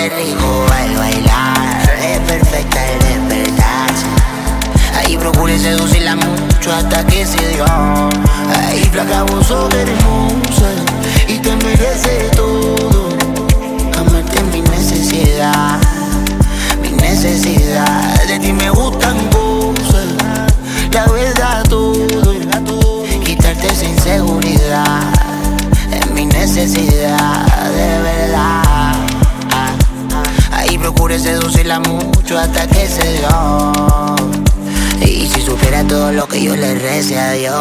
qué rico es bailar, es perfecta el despertarse. Ahí procure seducirla mucho hasta que se dio. Ahí flaca, vos sos hermosa y te mereces todo. Amarte es mi necesidad, mi necesidad. De ti me gustan cosas, la verdad todo. Quitarte esa inseguridad es mi necesidad, de verdad. Ahí procure seducirla mucho hasta que se dio. Y si supiera todo lo que yo le recé a Dios.